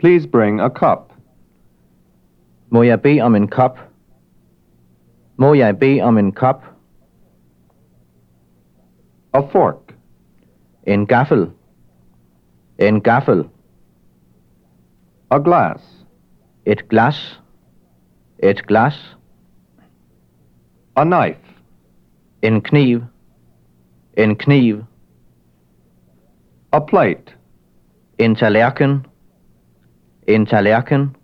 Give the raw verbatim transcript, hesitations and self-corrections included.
Please bring a cup. Må jeg bede om en kop? Må jeg bede om en kop? A fork. En gaffel. En gaffel. A glass. Et glas. Et glas. A knife. En kniv. En kniv. A plate. En tallerken. En tallerken.